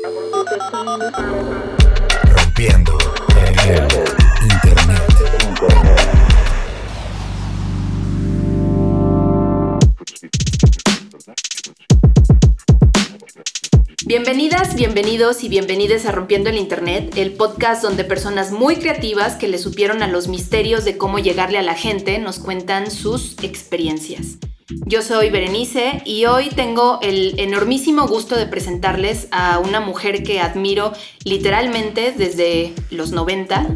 Rompiendo el internet. Bienvenidas, bienvenidos y bienvenides a Rompiendo el Internet, el podcast donde personas muy creativas que le supieron a los misterios de cómo llegarle a la gente nos cuentan sus experiencias. Yo soy Berenice y hoy tengo el enormísimo gusto de presentarles a una mujer que admiro literalmente desde los 90.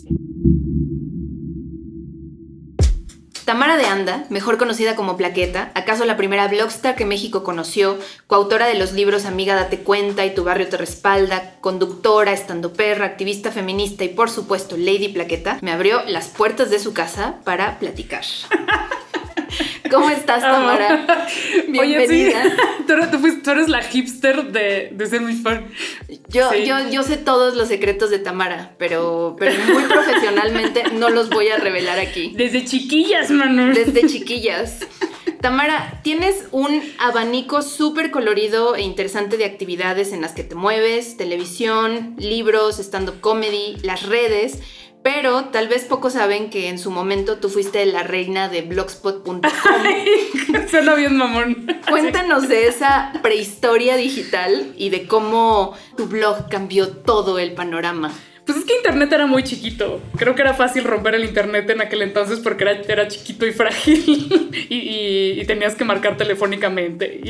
Tamara de Anda, mejor conocida como Plaqueta, acaso la primera blogstar que México conoció, coautora de los libros Amiga Date Cuenta y Tu Barrio Te Respalda, conductora, estandoperra, activista feminista y por supuesto Lady Plaqueta, me abrió las puertas de su casa para platicar. ¿Cómo estás, Tamara? Bienvenida. Oye, sí. Tú eres la hipster de ser mi fan. Yo sé todos los secretos de Tamara, pero muy profesionalmente no los voy a revelar aquí. Desde chiquillas, mano. Desde chiquillas. Tamara, tienes un abanico súper colorido e interesante de actividades en las que te mueves, televisión, libros, stand-up comedy, las redes. Pero tal vez pocos saben que en su momento tú fuiste la reina de blogspot.com. Suena bien mamón. Cuéntanos de esa prehistoria digital y de cómo tu blog cambió todo el panorama. Pues es que internet era muy chiquito. Creo que era fácil romper el internet en aquel entonces porque era chiquito y frágil y tenías que marcar telefónicamente.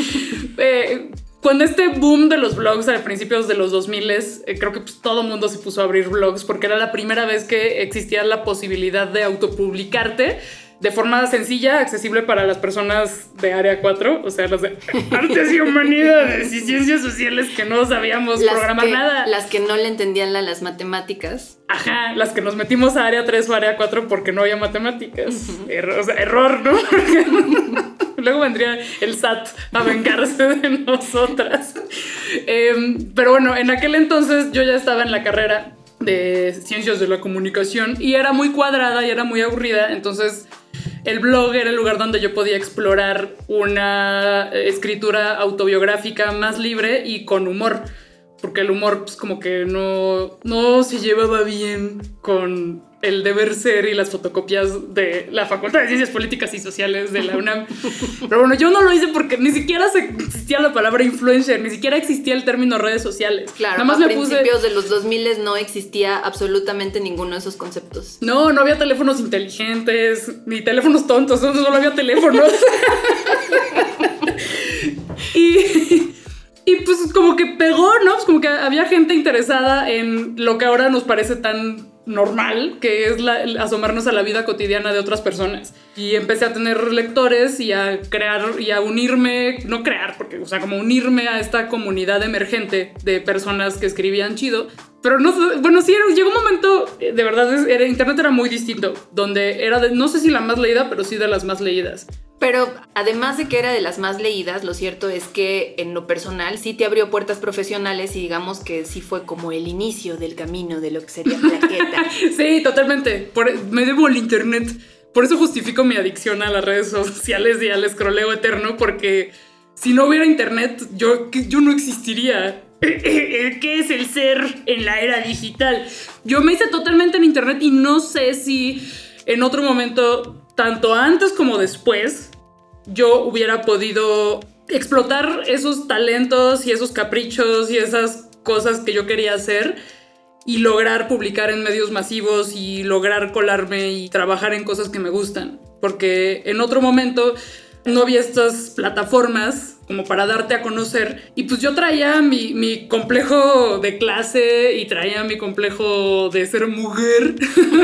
Cuando este boom de los blogs a principios de los 2000, creo que pues, todo el mundo se puso a abrir blogs porque era la primera vez que existía la posibilidad de autopublicarte de forma sencilla, accesible para las personas de Área 4, o sea, las de Artes y Humanidades y Ciencias Sociales que no sabíamos programar nada. Las que no le entendían las matemáticas. Ajá, las que nos metimos a Área 3 o Área 4 porque no había matemáticas. Error, ¿no? Luego vendría el SAT a vengarse de nosotras. Pero bueno, en aquel entonces yo ya estaba en la carrera de Ciencias de la Comunicación y era muy cuadrada y era muy aburrida, entonces el blog era el lugar donde yo podía explorar una escritura autobiográfica más libre y con humor, porque el humor pues como que no se llevaba bien con el deber ser y las fotocopias de la Facultad de Ciencias Políticas y Sociales de la UNAM. Pero bueno, yo no lo hice porque ni siquiera existía la palabra influencer, ni siquiera existía el término redes sociales. Claro, nada más a principios de los 2000 no existía absolutamente ninguno de esos conceptos. No había teléfonos inteligentes, ni teléfonos tontos, solo había teléfonos. Y pues como que pegó, ¿no? Pues como que había gente interesada en lo que ahora nos parece tan normal, que es asomarnos a la vida cotidiana de otras personas. Y empecé a tener lectores y a crear y a unirme, no crear, porque, o sea, como unirme a esta comunidad emergente de personas que escribían chido. Pero no, bueno, sí, llegó un momento, de verdad, internet era muy distinto, donde era no sé si la más leída, pero sí de las más leídas. Pero además de que era de las más leídas, lo cierto es que en lo personal sí te abrió puertas profesionales y digamos que sí fue como el inicio del camino de lo que sería Plaqueta. Sí, totalmente. Me debo al internet. Por eso justifico mi adicción a las redes sociales y al scrolleo eterno, porque si no hubiera internet, yo no existiría. ¿Qué es el ser en la era digital? Yo me hice totalmente en internet y no sé si en otro momento, tanto antes como después, yo hubiera podido explotar esos talentos y esos caprichos y esas cosas que yo quería hacer y lograr publicar en medios masivos y lograr colarme y trabajar en cosas que me gustan. Porque en otro momento no había estas plataformas como para darte a conocer. Y pues yo traía mi complejo de clase y traía mi complejo de ser mujer.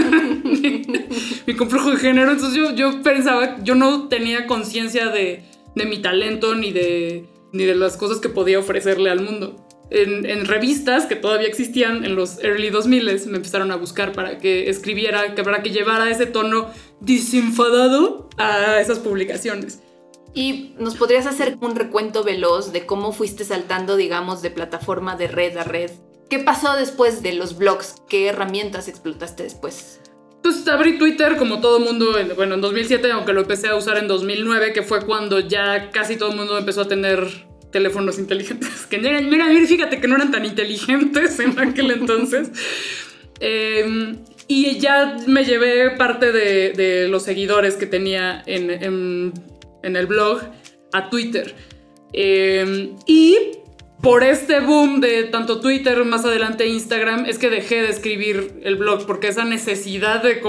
Mi complejo de género. Entonces yo pensaba, yo no tenía conciencia de mi talento ni de las cosas que podía ofrecerle al mundo. En revistas que todavía existían en los early 2000 me empezaron a buscar para que escribiera, para que llevara ese tono desenfadado a esas publicaciones. ¿Y nos podrías hacer un recuento veloz de cómo fuiste saltando, digamos, de plataforma de red a red? ¿Qué pasó después de los blogs? ¿Qué herramientas explotaste después? Pues abrí Twitter como todo mundo, en 2007, aunque lo empecé a usar en 2009, que fue cuando ya casi todo el mundo empezó a tener teléfonos inteligentes. Que mira, fíjate que no eran tan inteligentes en aquel entonces. Y ya me llevé parte de los seguidores que tenía en el blog a Twitter. Y por este boom de tanto Twitter, más adelante Instagram, es que dejé de escribir el blog, porque esa necesidad de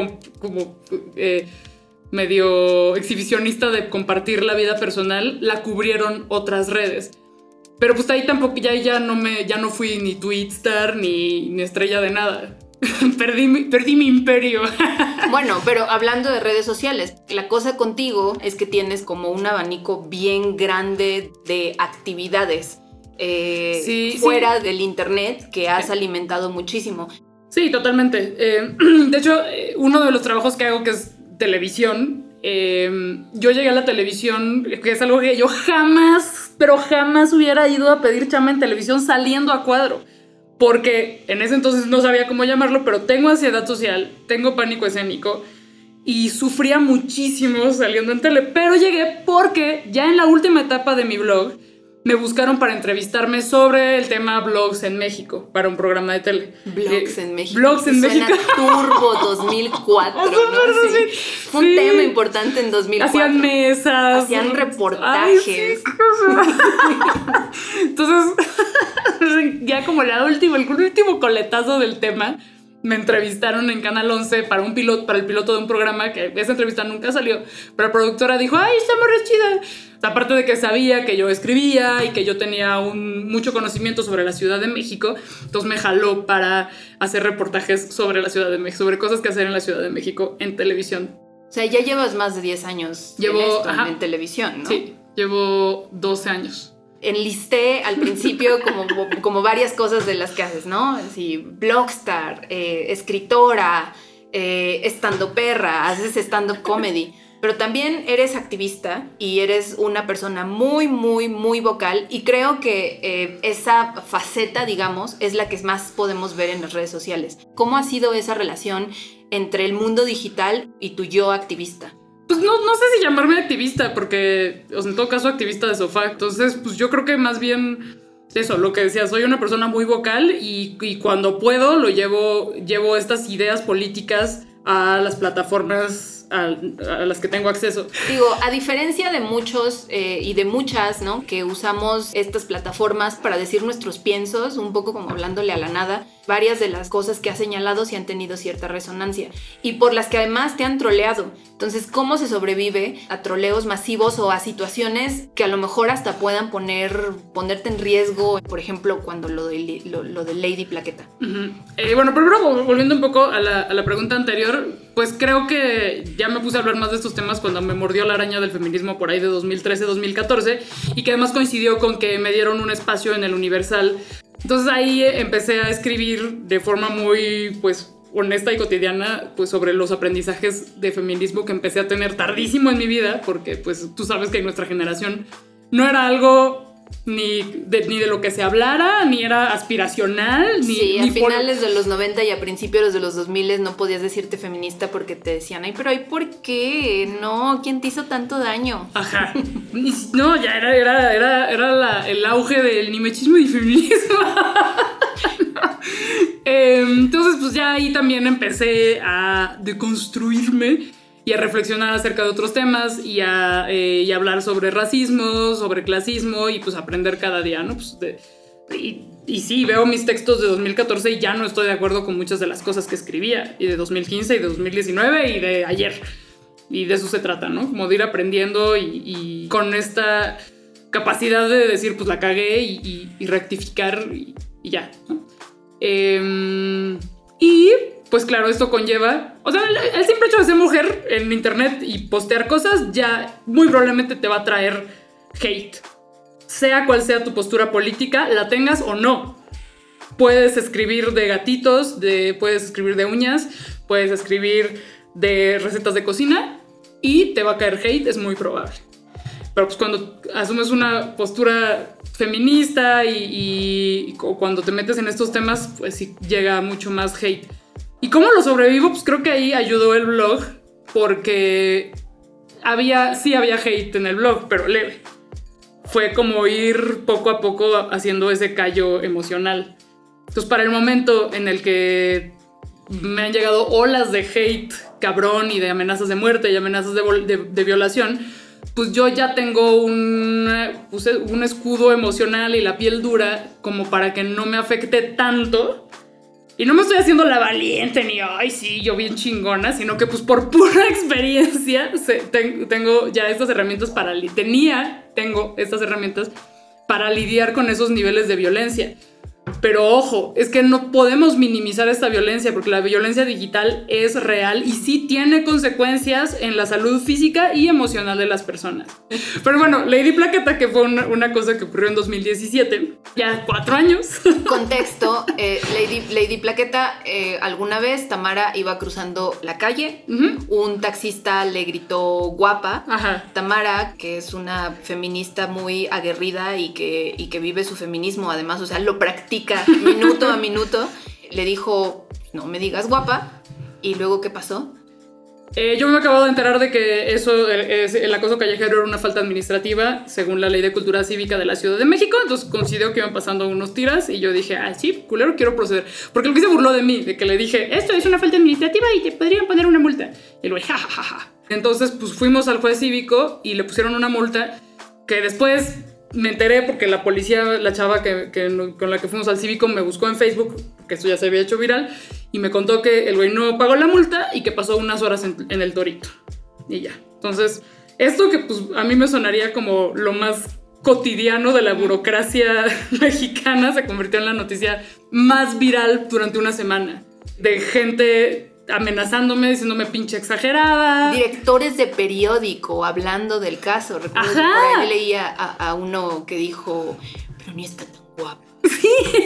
medio exhibicionista de compartir la vida personal la cubrieron otras redes. Pero pues ahí tampoco, ya no fui ni Twitstar ni estrella de nada. Perdí mi imperio. Bueno, pero hablando de redes sociales, la cosa contigo es que tienes como un abanico bien grande de actividades fuera del internet que has alimentado muchísimo. Sí, totalmente. De hecho, uno de los trabajos que hago, que es televisión, yo llegué a la televisión, que es algo que yo jamás hubiera ido a pedir chamba en televisión saliendo a cuadro. Porque en ese entonces no sabía cómo llamarlo, pero tengo ansiedad social, tengo pánico escénico y sufría muchísimo saliendo en tele. Pero llegué porque ya en la última etapa de mi blog me buscaron para entrevistarme sobre el tema blogs en México, para un programa de tele. Blogs en México. Blogs en México. Turbo 2004, ¿no? Sí. Fue un tema importante en 2004. Hacían mesas. Hacían reportajes. Ay, sí. Entonces, ya como el último coletazo del tema, me entrevistaron en Canal 11 para el piloto de un programa, que esa entrevista nunca salió, pero la productora dijo, ¡ay, está muy chida! Aparte de que sabía que yo escribía y que yo tenía mucho conocimiento sobre la Ciudad de México, entonces me jaló para hacer reportajes sobre la Ciudad de México, sobre cosas que hacer en la Ciudad de México en televisión. O sea, ya llevas más de 10 años en televisión, ¿no? Sí, llevo 12 años. Enlisté al principio como varias cosas de las que haces, ¿no? Así, blogstar, escritora, estandoperra, haces stand-up comedy, pero también eres activista y eres una persona muy, muy, muy vocal, y creo que esa faceta, digamos, es la que más podemos ver en las redes sociales. ¿Cómo ha sido esa relación entre el mundo digital y tu yo activista? Pues no sé si llamarme activista, porque, o sea, en todo caso, activista de sofá. Entonces, pues yo creo que más bien eso, lo que decía, soy una persona muy vocal y cuando puedo llevo estas ideas políticas a las plataformas a las que tengo acceso. Digo, a diferencia de muchos y de muchas, ¿no?, que usamos estas plataformas para decir nuestros piensos, un poco como hablándole a la nada, varias de las cosas que has señalado sí han tenido cierta resonancia y por las que además te han troleado. Entonces, ¿cómo se sobrevive a troleos masivos o a situaciones que a lo mejor hasta puedan ponerte en riesgo? Por ejemplo, cuando lo de Lady Plaqueta. Uh-huh. Bueno, primero volviendo un poco a la pregunta anterior, pues creo que ya me puse a hablar más de estos temas cuando me mordió la araña del feminismo por ahí de 2013-2014 y que además coincidió con que me dieron un espacio en el Universal. Entonces ahí empecé a escribir de forma muy, pues, honesta y cotidiana, pues, sobre los aprendizajes de feminismo que empecé a tener tardísimo en mi vida, porque pues tú sabes que en nuestra generación no era algo ni de lo que se hablara, ni era aspiracional, sí, a finales de los 90 y a principios de los 2000 no podías decirte feminista porque te decían, ay, pero ay, ¿por qué? No, ¿quién te hizo tanto daño? Ajá. No, ya era el auge del ni machismo ni feminismo. Entonces, pues ya ahí también empecé a deconstruirme y a reflexionar acerca de otros temas y a hablar sobre racismo, sobre clasismo y pues aprender cada día, ¿no? Pues y sí, veo mis textos de 2014 y ya no estoy de acuerdo con muchas de las cosas que escribía, y de 2015 y de 2019 y de ayer. Y de eso se trata, ¿no? Como de ir aprendiendo y con esta capacidad de decir, pues la cagué y rectificar y ya, ¿no? Y pues claro, esto conlleva, o sea, el simple hecho de ser mujer en internet y postear cosas ya muy probablemente te va a traer hate. Sea cual sea tu postura política, la tengas o no. Puedes escribir de gatitos, puedes escribir de uñas, puedes escribir de recetas de cocina y te va a caer hate, es muy probable. Pero pues cuando asumes una postura feminista y cuando te metes en estos temas, pues sí llega mucho más hate. ¿Y cómo lo sobrevivo? Pues creo que ahí ayudó el blog, porque sí había hate en el blog, pero leve. fue como ir poco a poco haciendo ese callo emocional. Entonces, para el momento en el que me han llegado olas de hate cabrón y de amenazas de muerte y amenazas de violación, pues yo ya tengo un escudo emocional y la piel dura como para que no me afecte tanto. Y no me estoy haciendo la valiente ni, ay, sí, yo bien chingona, sino que pues por pura experiencia tengo ya estas herramientas tengo estas herramientas para lidiar con esos niveles de violencia. Pero ojo, es que no podemos minimizar esta violencia porque la violencia digital es real y sí tiene consecuencias en la salud física y emocional de las personas. Pero bueno, Lady Plaqueta, que fue una cosa que ocurrió en 2017, ya 4 años. Contexto, Lady Plaqueta, alguna vez Tamara iba cruzando la calle, un taxista le gritó guapa. Ajá. Tamara, que es una feminista muy aguerrida y que vive su feminismo además, o sea, lo practica minuto a minuto, le dijo, no me digas guapa. ¿Y luego qué pasó? Yo me he acabado de enterar de que el acoso callejero era una falta administrativa según la Ley de Cultura Cívica de la Ciudad de México. Entonces consideró que iban pasando unos tiras y yo dije, sí, culero, quiero proceder. Porque el que se burló de mí, de que le dije, esto es una falta administrativa y te podrían poner una multa. Y el güey, jajaja. Entonces pues fuimos al juez cívico y le pusieron una multa que después me enteré porque la policía, la chava con la que fuimos al cívico, me buscó en Facebook, porque esto ya se había hecho viral, y me contó que el güey no pagó la multa y que pasó unas horas en el Torito. Y ya. Entonces, esto que pues a mí me sonaría como lo más cotidiano de la burocracia mexicana se convirtió en la noticia más viral durante una semana. De gente amenazándome, diciéndome pinche exagerada. Directores de periódico hablando del caso. Recuerdo que por ahí leía a uno que dijo, pero ni está tan guapo. Sí.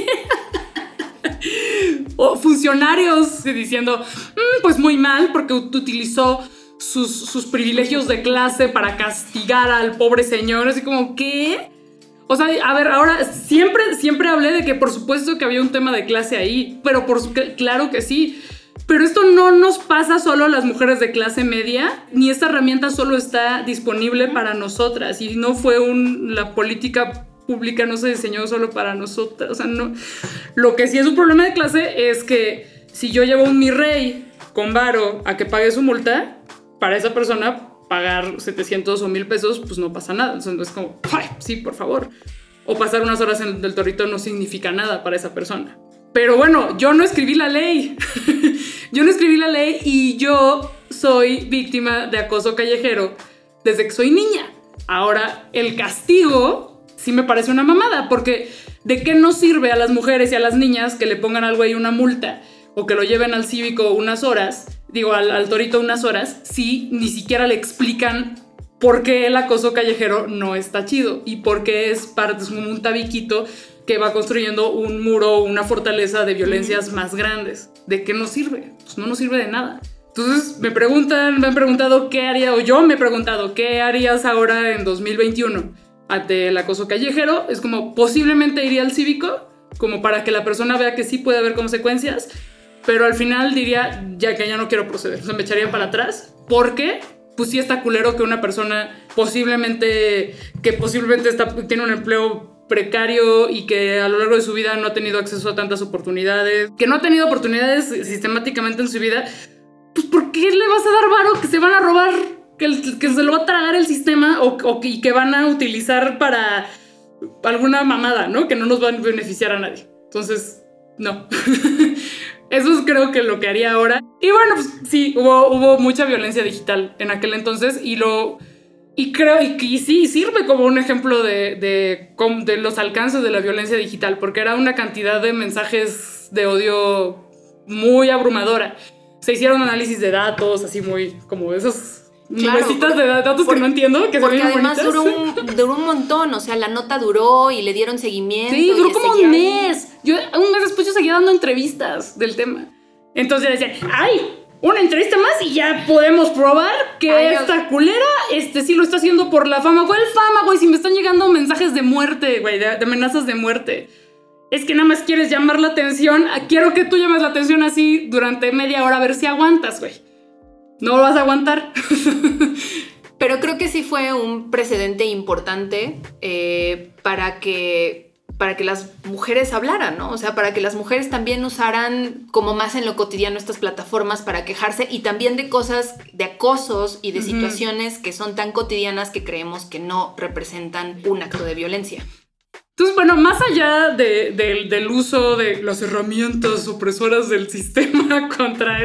O funcionarios diciendo, pues muy mal porque utilizó sus privilegios de clase para castigar al pobre señor. Así como, ¿qué? O sea, a ver, ahora siempre hablé de que por supuesto que había un tema de clase ahí, pero claro que sí. Pero esto no nos pasa solo a las mujeres de clase media, ni esta herramienta solo está disponible para nosotras. Y no fue la política pública no se diseñó solo para nosotras. O sea, no. Lo que sí es un problema de clase es que si yo llevo un mi rey con varo a que pague su multa, para esa persona pagar 700 o 1,000 pesos, pues no pasa nada. Entonces es como, ay, sí, por favor. O pasar unas horas en el Torito no significa nada para esa persona. Pero bueno, yo no escribí la ley. Yo no escribí la ley y yo soy víctima de acoso callejero desde que soy niña. Ahora, el castigo sí me parece una mamada, porque ¿de qué nos sirve a las mujeres y a las niñas que le pongan al güey una multa o que lo lleven al cívico unas horas, al Torito unas horas, si ni siquiera le explican por qué el acoso callejero no está chido y por qué es como un tabiquito que va construyendo un muro, una fortaleza de violencias más grandes? ¿De qué nos sirve? Pues no nos sirve de nada. Entonces me han preguntado qué haría, o yo me he preguntado, ¿qué harías ahora en 2021 ante el acoso callejero? Es como, posiblemente iría al cívico, como para que la persona vea que sí puede haber consecuencias, pero al final diría, ya que ya no quiero proceder. O sea, me echaría para atrás, porque pues sí está culero que una persona posiblemente tiene un empleo precario y que a lo largo de su vida no ha tenido acceso a tantas oportunidades, que no ha tenido oportunidades sistemáticamente en su vida, pues ¿por qué le vas a dar varo que se van a robar, que se lo va a tragar el sistema y que van a utilizar para alguna mamada, ¿no? Que no nos va a beneficiar a nadie. Entonces, no. Eso es creo que lo que haría ahora. Y bueno, pues sí, hubo mucha violencia digital en aquel entonces y creo que sí sirve como un ejemplo de los alcances de la violencia digital, porque era una cantidad de mensajes de odio muy abrumadora. Se hicieron análisis de datos, así muy como esos nubecitas de datos que no entiendo, que porque se ven además duró un montón, o sea, la nota duró y le dieron seguimiento. Sí, duró como un mes. Un mes después yo seguía dando entrevistas del tema. Entonces decían, ¡ay! Una entrevista más y ya podemos probar que esta culera sí lo está haciendo por la fama. ¿Cuál fama, güey? Si me están llegando mensajes de muerte, güey, de amenazas de muerte. Es que nada más quieres llamar la atención. Quiero que tú llames la atención así durante media hora a ver si aguantas, güey. No lo vas a aguantar. Pero creo que sí fue un precedente importante para que las mujeres hablaran, ¿no? O sea, para que las mujeres también usaran como más en lo cotidiano estas plataformas para quejarse y también de cosas, de acosos y de situaciones que son tan cotidianas que creemos que no representan un acto de violencia. Entonces, bueno, más allá del uso de las herramientas opresoras del sistema contra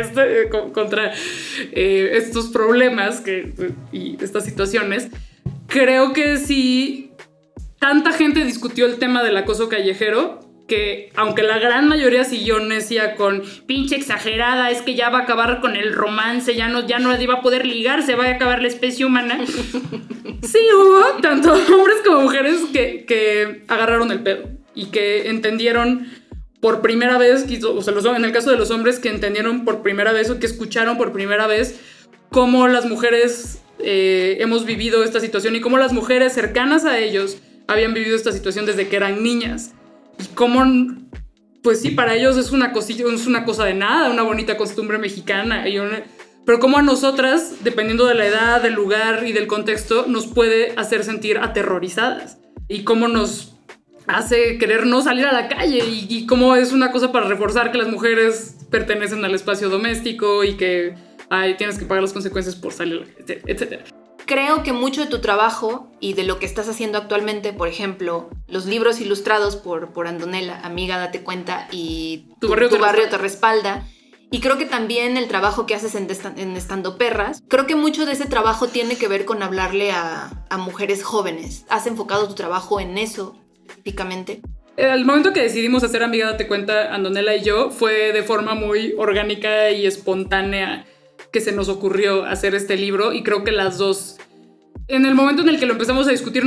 estos problemas y estas situaciones, creo que sí, tanta gente discutió el tema del acoso callejero que, aunque la gran mayoría siguió necia con pinche exagerada, es que ya va a acabar con el romance, ya no va a poder ligar, se va a acabar la especie humana. Sí hubo tanto hombres como mujeres que agarraron el pedo y que entendieron por primera vez, o sea, en el caso de los hombres, que entendieron por primera vez o que escucharon por primera vez cómo las mujeres hemos vivido esta situación y cómo las mujeres cercanas a ellos habían vivido esta situación desde que eran niñas. Y cómo, pues sí, para ellos es una cosa de nada, una bonita costumbre mexicana. Pero cómo a nosotras, dependiendo de la edad, del lugar y del contexto, nos puede hacer sentir aterrorizadas. Y cómo nos hace querer no salir a la calle. Y cómo es una cosa para reforzar que las mujeres pertenecen al espacio doméstico y que tienes que pagar las consecuencias por salir, etc. Creo que mucho de tu trabajo y de lo que estás haciendo actualmente, por ejemplo, los libros ilustrados por Andonela, Amiga, Date Cuenta, y Tu barrio te respalda, y creo que también el trabajo que haces en Estando Perras, creo que mucho de ese trabajo tiene que ver con hablarle a mujeres jóvenes. ¿Has enfocado tu trabajo en eso específicamente? El momento que decidimos hacer Amiga, Date Cuenta, Andonela y yo, fue de forma muy orgánica y espontánea que se nos ocurrió hacer este libro, y creo que las dos, en el momento en el que lo empezamos a discutir,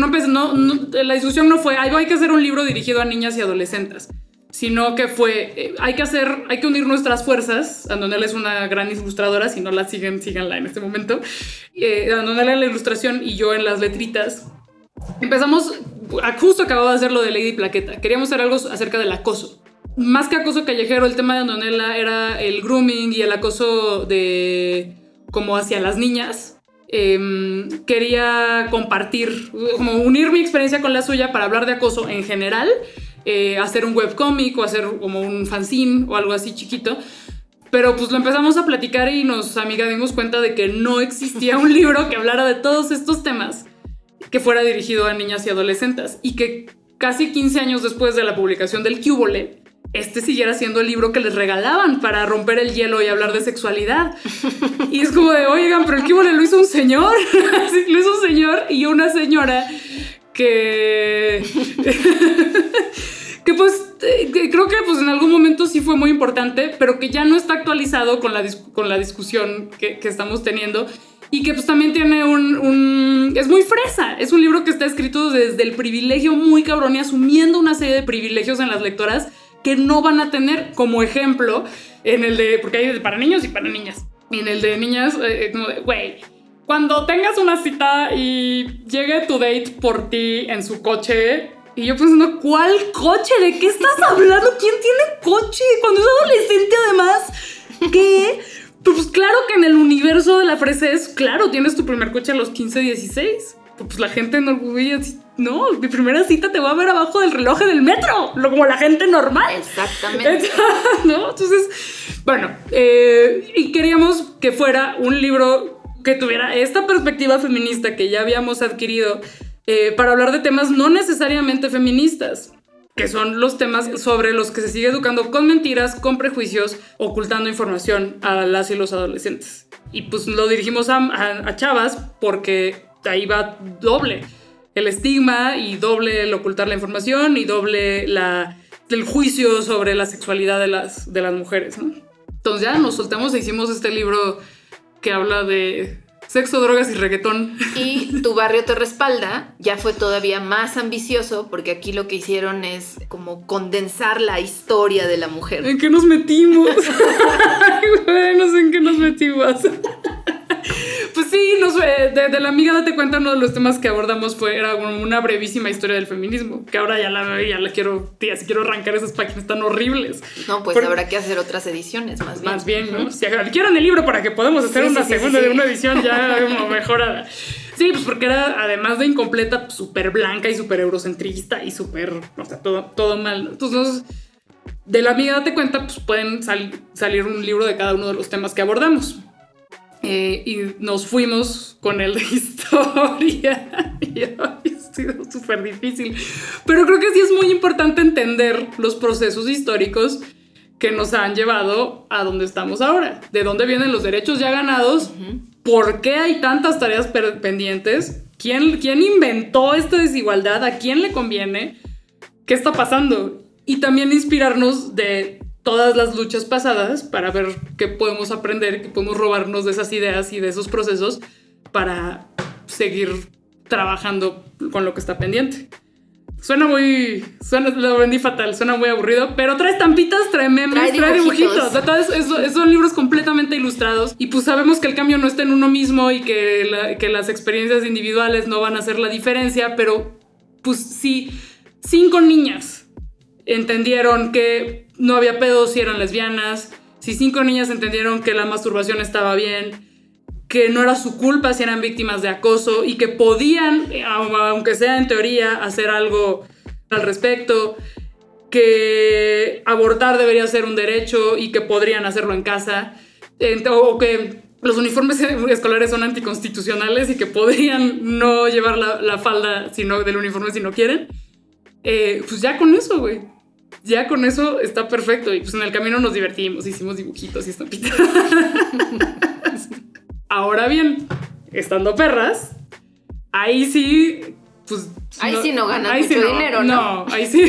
la discusión no fue hay que hacer un libro dirigido a niñas y adolescentes, sino que fue hay que unir nuestras fuerzas. Andonela es una gran ilustradora, si no la siguen, síganla en este momento. Andonela en la ilustración y yo en las letritas. Empezamos, justo acababa de hacer lo de Lady Plaqueta, queríamos hacer algo acerca del acoso. Más que acoso callejero, el tema de Andonela era el grooming y el acoso como hacia las niñas. Quería compartir, como unir mi experiencia con la suya para hablar de acoso en general, hacer un webcómic o hacer como un fanzine o algo así chiquito. Pero pues lo empezamos a platicar y nos dimos cuenta de que no existía un libro que hablara de todos estos temas que fuera dirigido a niñas y adolescentes, y que casi 15 años después de la publicación del Cúbole, siguiera siendo el libro que les regalaban para romper el hielo y hablar de sexualidad. Y es como de, oigan, pero el Cúbole lo hizo un señor. Lo hizo un señor y una señora que pues creo que pues en algún momento sí fue muy importante, pero que ya no está actualizado con la discusión que estamos teniendo. Y que pues también tiene es muy fresa. Es un libro que está escrito desde el privilegio muy cabrón y asumiendo una serie de privilegios en las lectoras que no van a tener. Como ejemplo, en el de, porque hay para niños y para niñas. Y en el de niñas, como de, güey, cuando tengas una cita y llegue tu date por ti en su coche, y yo pensando, ¿cuál coche? ¿De qué estás hablando? ¿Quién tiene coche? Cuando es adolescente, además, ¿qué? Pues claro que en el universo de la fresa es, claro, tienes tu primer coche a los 15, 16. Pues la gente no, mi primera cita te va a ver abajo del reloj del metro, como la gente normal. Exactamente. ¿No? Entonces, bueno, y queríamos que fuera un libro que tuviera esta perspectiva feminista que ya habíamos adquirido para hablar de temas no necesariamente feministas, que son los temas sobre los que se sigue educando con mentiras, con prejuicios, ocultando información a las y los adolescentes. Y pues lo dirigimos a chavas porque ahí va doble el estigma y doble el ocultar la información y doble el juicio sobre la sexualidad de las mujeres, ¿no? Entonces ya nos soltamos e hicimos este libro que habla de sexo, drogas y reggaetón. Y Tu barrio te respalda ya fue todavía más ambicioso, porque aquí lo que hicieron es como condensar la historia de la mujer. ¿En qué nos metimos? No sé en qué nos metimos. Pues sí, de la amiga date cuenta, uno de los temas que abordamos era una brevísima historia del feminismo, que ahora ya la quiero, tía, si quiero arrancar esas páginas tan horribles. No, pues habrá que hacer otras ediciones, más bien. Más bien, ¿no? Si adquieran el libro para que podamos hacer una segunda de una edición ya como mejorada. Sí, pues porque era, además de incompleta, súper blanca y súper eurocentrista y súper, o sea, todo mal. Entonces, de la amiga date cuenta, pues pueden salir un libro de cada uno de los temas que abordamos. Y nos fuimos con el de historia y ha sido súper difícil, pero creo que sí es muy importante entender los procesos históricos que nos han llevado a donde estamos ahora, de dónde vienen los derechos ya ganados, por qué hay tantas tareas pendientes, quién inventó esta desigualdad, a quién le conviene, qué está pasando, y también inspirarnos de todas las luchas pasadas para ver qué podemos aprender, qué podemos robarnos de esas ideas y de esos procesos para seguir trabajando con lo que está pendiente. Lo vendí fatal, suena muy aburrido, pero trae estampitas, trae memes, trae dibujitos. Son libros completamente ilustrados y pues sabemos que el cambio no está en uno mismo y que las experiencias individuales no van a hacer la diferencia, pero pues sí, 5 niñas entendieron que no había pedos si eran lesbianas, si 5 niñas entendieron que la masturbación estaba bien, que no era su culpa si eran víctimas de acoso y que podían, aunque sea en teoría, hacer algo al respecto, que abortar debería ser un derecho y que podrían hacerlo en casa, o que los uniformes escolares son anticonstitucionales y que podrían no llevar la falda del uniforme si no quieren. Pues ya con eso, güey. Ya con eso está perfecto. Y pues en el camino nos divertimos, hicimos dibujitos y estampitas. Ahora bien, estando perras, ahí sí, pues... Ahí sí no ganas mucho dinero, ¿no? No, ahí sí...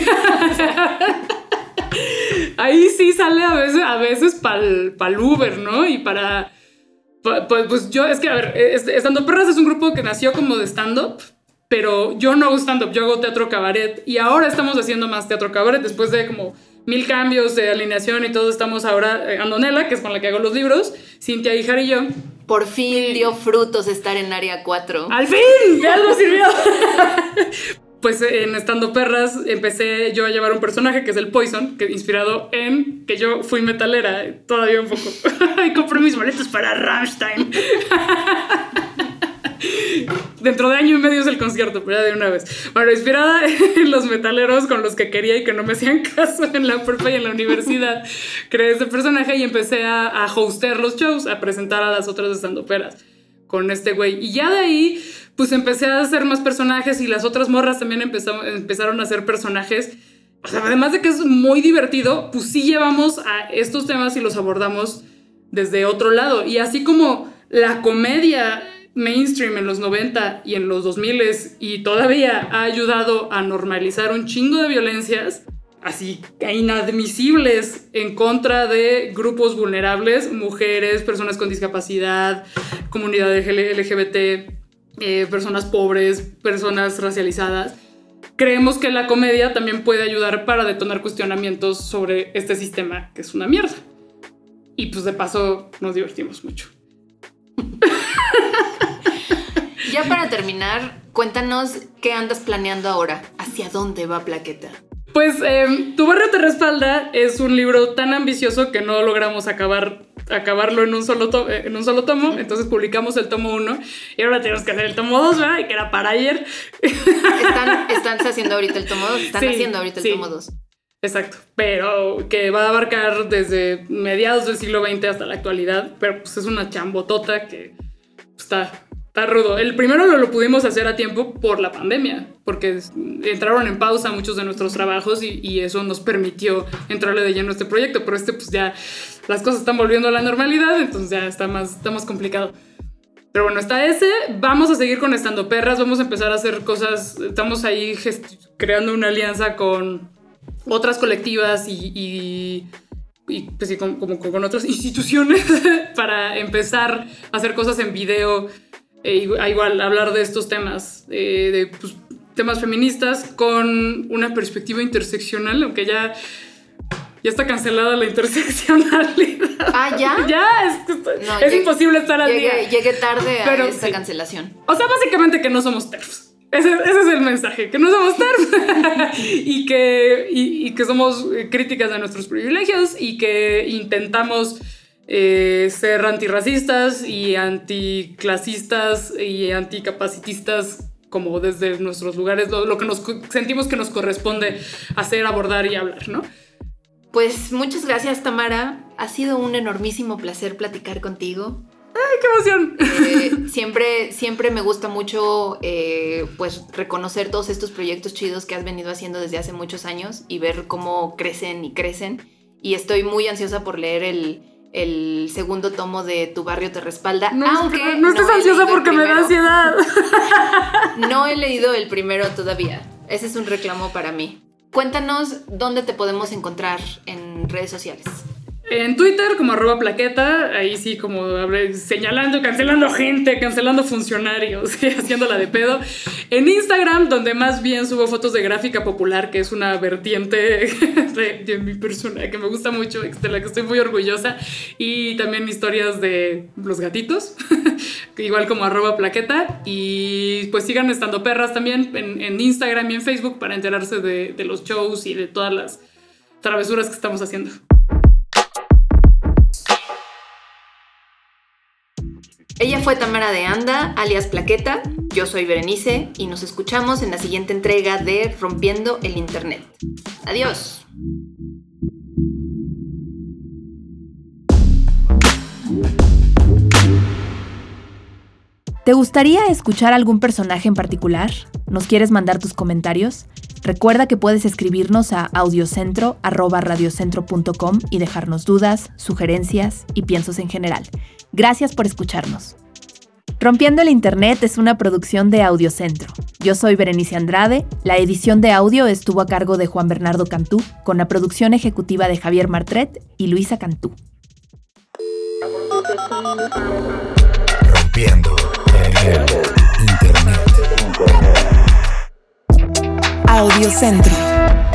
ahí sí sale a veces pa'l Uber, ¿no? Y para... Pues yo, es que, a ver, Estando Perras es un grupo que nació como de stand-up, pero yo no hago stand-up, yo hago teatro cabaret. Y ahora estamos haciendo más teatro cabaret, después de como 1000 cambios de alineación y todo. Estamos ahora, Andonela, que es con la que hago los libros, Cintia Ijar y yo. Por fin dio frutos estar en Área 4. ¡Al fin! ¡De algo sirvió! Pues en Estando Perras empecé yo a llevar un personaje que es el Poison, que inspirado en que yo fui metalera, todavía un poco. Y compré mis boletos para Rammstein. Dentro de año y medio es el concierto, pero ya de una vez. Bueno, inspirada en los metaleros con los que quería y que no me hacían caso en la prepa y en la universidad, creé este personaje y empecé a hostear los shows, a presentar a las otras estandoperas con este güey. Y ya de ahí, pues empecé a hacer más personajes y las otras morras también empezaron a hacer personajes. O sea, además de que es muy divertido, pues sí llevamos a estos temas y los abordamos desde otro lado. Y así como la comedia mainstream en los 90 y en los 2000 y todavía ha ayudado a normalizar un chingo de violencias así inadmisibles en contra de grupos vulnerables, mujeres, personas con discapacidad, comunidad LGBT, personas pobres, personas racializadas. Creemos que la comedia también puede ayudar para detonar cuestionamientos sobre este sistema que es una mierda. Y pues de paso nos divertimos mucho. Ya para terminar, cuéntanos qué andas planeando ahora. ¿Hacia dónde va Plaqueta? Pues Tu barrio te respalda es un libro tan ambicioso que no logramos acabarlo en un solo tomo. Entonces publicamos el tomo 1 y ahora tenemos que hacer el tomo 2, ¿verdad? Y que era para ayer. Están haciendo ahorita el tomo 2. Haciendo ahorita el tomo 2. Exacto, pero que va a abarcar desde mediados del siglo XX hasta la actualidad, pero pues es una chambotota que está rudo. El primero lo pudimos hacer a tiempo por la pandemia, porque entraron en pausa muchos de nuestros trabajos y eso nos permitió entrarle de lleno a este proyecto, pero pues ya las cosas están volviendo a la normalidad, entonces ya está más complicado. Pero bueno, está ese. Vamos a seguir con Estando Perras, vamos a empezar a hacer cosas, estamos ahí creando una alianza con otras colectivas y pues sí, como con otras instituciones para empezar a hacer cosas en video. Igual hablar de estos temas, pues, temas feministas con una perspectiva interseccional, aunque ya Ya está cancelada la interseccionalidad. Ah, ¿ya? Ya, es imposible estar al día. Llegué tarde a esta cancelación. O sea, básicamente que no somos TERFs. Ese es el mensaje, que no somos TERFs y que somos críticas de nuestros privilegios y que intentamos ser antirracistas y anticlasistas y anticapacitistas como desde nuestros lugares, lo que sentimos que nos corresponde hacer, abordar y hablar, ¿no? Pues muchas gracias, Tamara. Ha sido un enormísimo placer platicar contigo. ¡Ay, qué emoción! Siempre me gusta mucho pues reconocer todos estos proyectos chidos que has venido haciendo desde hace muchos años y ver cómo crecen y crecen. Y estoy muy ansiosa por leer el segundo tomo de Tu barrio te respalda. Aunque no estés ansiosa porque me da ansiedad. No he leído el primero todavía. Ese es un reclamo para mí. Cuéntanos dónde te podemos encontrar en redes sociales. En Twitter como @plaqueta, ahí sí como señalando, cancelando gente, cancelando funcionarios, haciéndola de pedo. En Instagram, donde más bien subo fotos de gráfica popular, que es una vertiente de mi persona que me gusta mucho, de la que estoy muy orgullosa. Y también historias de los gatitos, igual como @plaqueta. Y pues sigan Estando Perras también en Instagram y en Facebook para enterarse de los shows y de todas las travesuras que estamos haciendo. Ella fue Tamara de Anda, alias Plaqueta. Yo soy Berenice y nos escuchamos en la siguiente entrega de Rompiendo el Internet. Adiós. ¿Te gustaría escuchar algún personaje en particular? ¿Nos quieres mandar tus comentarios? Recuerda que puedes escribirnos a audiocentro@radiocentro.com y dejarnos dudas, sugerencias y piensos en general. Gracias por escucharnos. Rompiendo el Internet es una producción de Audiocentro. Yo soy Berenice Andrade. La edición de audio estuvo a cargo de Juan Bernardo Cantú, con la producción ejecutiva de Javier Martret y Luisa Cantú. Rompiendo el Internet. Audiocentro.